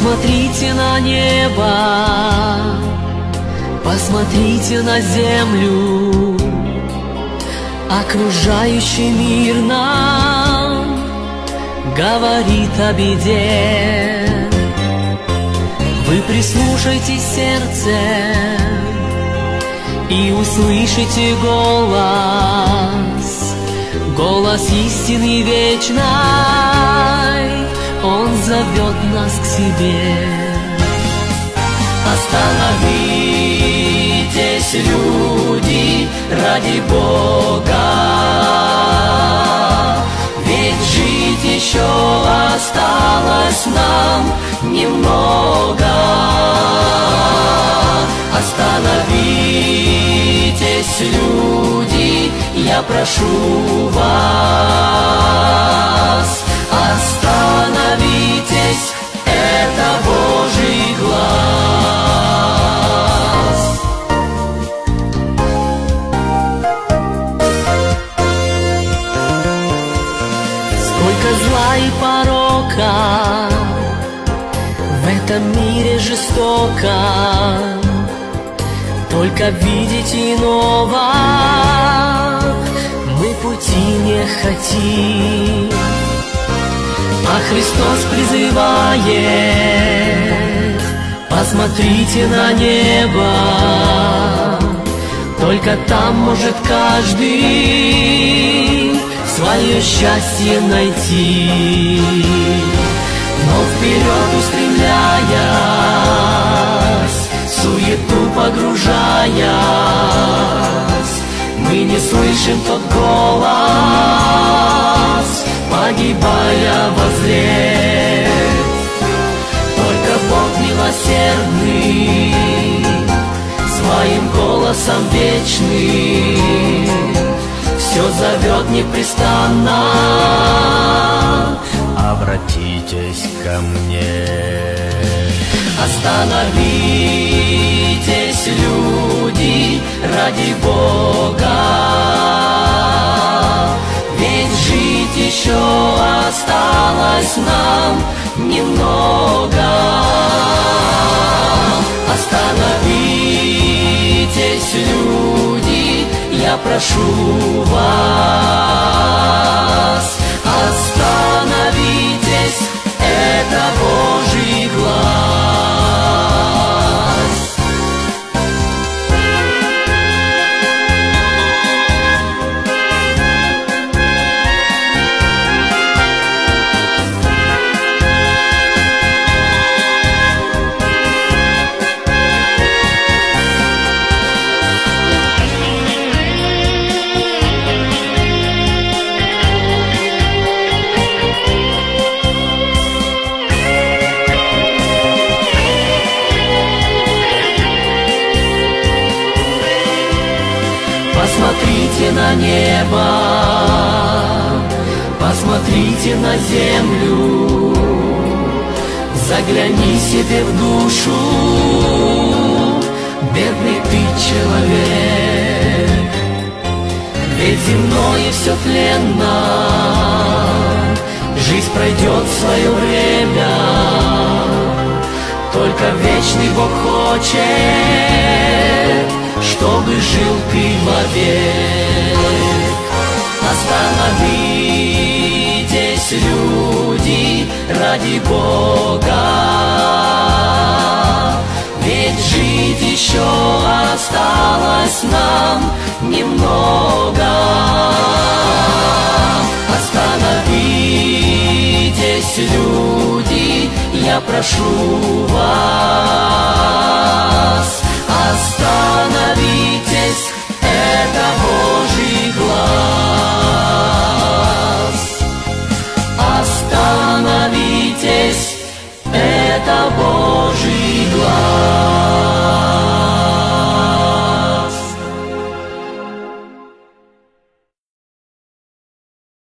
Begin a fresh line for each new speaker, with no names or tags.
Посмотрите на небо, посмотрите на землю, окружающий мир нам говорит о беде. Вы прислушайтесь сердцем и услышите голос, голос истины вечной. Он зовет нас к себе. Остановитесь, люди, ради Бога, ведь жить еще осталось нам немного. Остановитесь, люди, я прошу вас. Остановитесь, это Божий глаз. Сколько зла и порока в этом мире жестоко, только видеть иного мы пути не хотим. А Христос призывает: посмотрите на небо, только там может каждый свое счастье найти. Но вперед устремляясь, суету погружаясь, мы не слышим тот голос, погибая воззреть. Только Бог милосердный, своим голосом вечным все зовет непрестанно: обратитесь ко мне. Остановитесь, люди, ради Бога, ведь жить еще осталось нам немного. Остановитесь, люди, я прошу вас. Остановитесь, это Божий глаз. Посмотрите на небо, посмотрите на землю, загляни себе в душу, бедный ты человек. Ведь земное все тленно, жизнь пройдет свое время, только вечный Бог хочет, чтобы жил ты вовек. Остановитесь, люди, ради Бога, ведь жить еще осталось нам немного. Остановитесь, люди, я прошу вас. Остановитесь, это Божий глаз. Остановитесь, это Божий глаз.